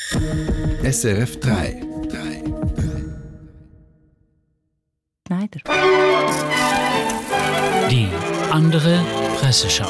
SRF 3. Schneider. Die andere Presseschau.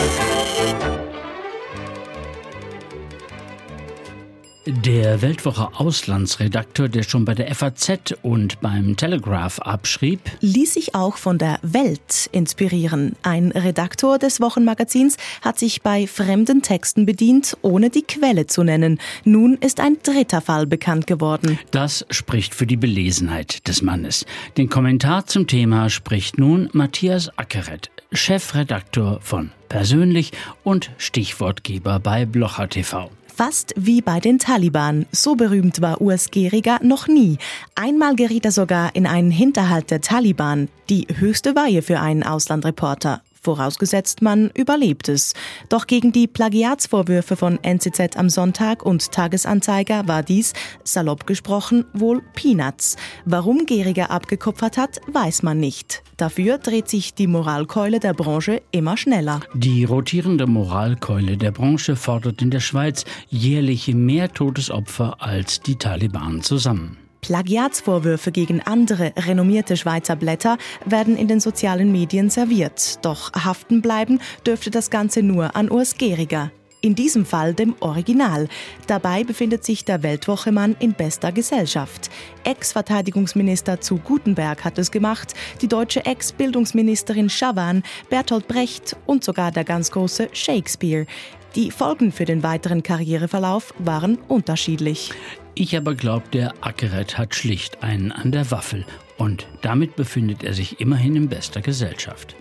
Der Weltwoche-Auslandsredakteur, der schon bei der FAZ und beim Telegraph abschrieb, ließ sich auch von der Welt inspirieren. Ein Redaktor des Wochenmagazins hat sich bei fremden Texten bedient, ohne die Quelle zu nennen. Nun ist ein dritter Fall bekannt geworden. Das spricht für die Belesenheit des Mannes. Den Kommentar zum Thema spricht nun Matthias Ackeret, Chefredakteur von Persönlich und Stichwortgeber bei Blocher TV. Fast wie bei den Taliban. So berühmt war Urs Gehriger noch nie. Einmal geriet er sogar in einen Hinterhalt der Taliban. Die höchste Weihe für einen Auslandreporter. Vorausgesetzt, man überlebt es. Doch gegen die Plagiatsvorwürfe von NZZ am Sonntag und Tagesanzeiger war dies, salopp gesprochen, wohl Peanuts. Warum Gehriger abgekupfert hat, weiß man nicht. Dafür dreht sich die Moralkeule der Branche immer schneller. Die rotierende Moralkeule der Branche fordert in der Schweiz jährlich mehr Todesopfer als die Taliban zusammen. Plagiatsvorwürfe gegen andere renommierte Schweizer Blätter werden in den sozialen Medien serviert. Doch haften bleiben dürfte das Ganze nur an Urs Gehriger. In diesem Fall dem Original. Dabei befindet sich der Weltwochemann in bester Gesellschaft. Ex-Verteidigungsminister zu Gutenberg hat es gemacht, die deutsche Ex-Bildungsministerin Schawan, Bertolt Brecht und sogar der ganz große Shakespeare. Die Folgen für den weiteren Karriereverlauf waren unterschiedlich. Ich aber glaube, der Ackeret hat schlicht einen an der Waffel. Und damit befindet er sich immerhin in bester Gesellschaft.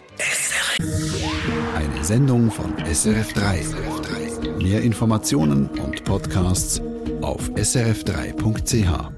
Eine Sendung von SRF 3. Mehr Informationen und Podcasts auf srf3.ch.